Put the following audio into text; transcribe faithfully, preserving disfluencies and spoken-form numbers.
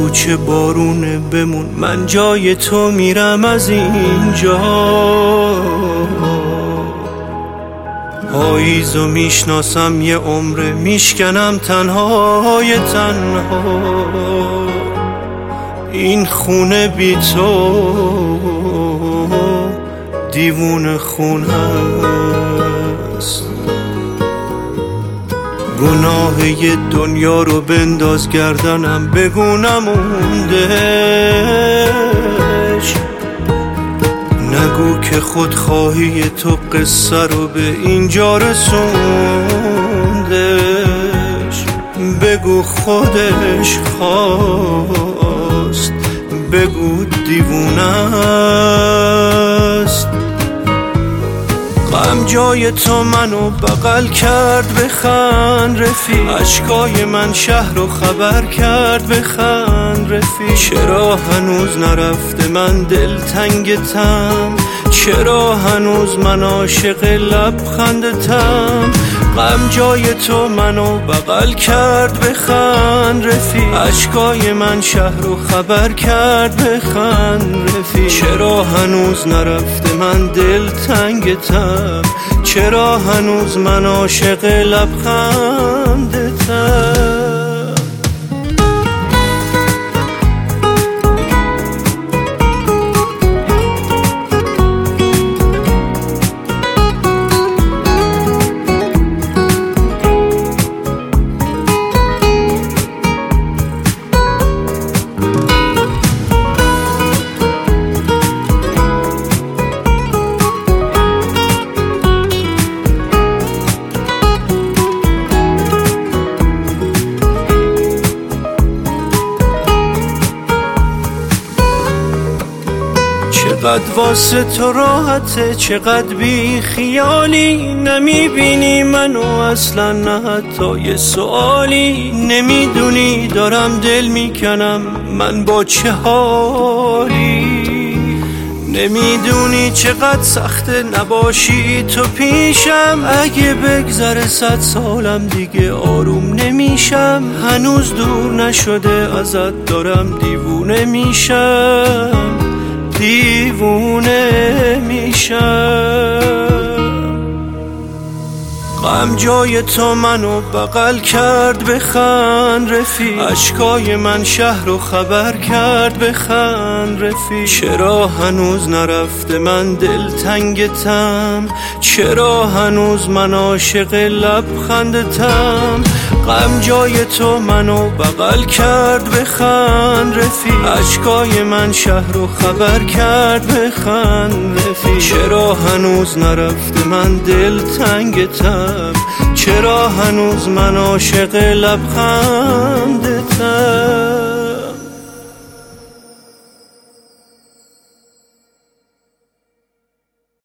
بگو چه بارونه بمون، من جای تو میرم از اینجا. پاییزو میشناسم یه عمره، میشکنم تنهای تنها. این خونه بی تو دیوونه خونه است. گناه یه دنیا رو بنداز گردنم، بگو نموندش. نگو که خودخواهی تو قصه رو به اینجا رسوندش. بگو خودش خواست، بگو دیوونه است. غم جای تو منو بغل کرد، بخند رفیق. اشکای من شهر رو خبر کرد، بخند رفیق. چرا هنوز نرفته من دلتنگتم، چرا هنوز من عاشق لبخندتم. غم جای تو منو بغل کرد، بخند رفیق. اشکای من شهر رو خبر کرد، بخند رفیق. چرا هنوز نرفته من دلتنگتم، چرا هنوز من عاشق لبخندتم. چقدر واسه تو راحته، چقدر بی خیالی. نمیبینی منو اصلا، نه حتی یه سوالی. نمیدونی دارم دل میکنم من با چه حالی. نمیدونی چقدر سخته نباشی تو پیشم. اگه بگذره صد سالم دیگه آروم نمیشم. هنوز دور نشده ازت دارم دیوونه میشم، دیوونه میشم. غم جای تو منو بغل کرد، بخند رفیق. اشکای من شهر رو خبر کرد، بخند رفیق. چرا هنوز نرفته من دلتنگتم، چرا هنوز من عاشق لبخندتم. غم جای تو منو بغل کرد، بخند رفیق. اشکای من شهر رو خبر کرد، بخند رفیق. چرا هنوز نرفته من دلتنگتم، چرا هنوز من عاشق لبخندتم.